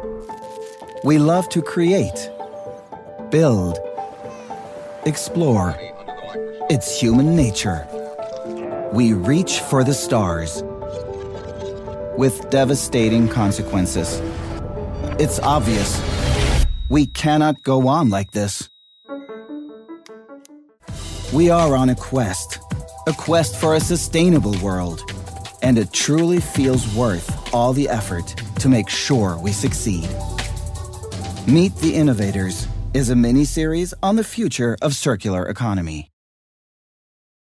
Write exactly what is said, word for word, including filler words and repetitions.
We love to create, build, explore. It's human nature. We reach for the stars with devastating consequences. It's obvious. We cannot go on like this. We are on a quest, a quest for a sustainable world, and it truly feels worth all the effort to make sure we succeed. Meet the Innovators is a mini-series on the future of circular economy.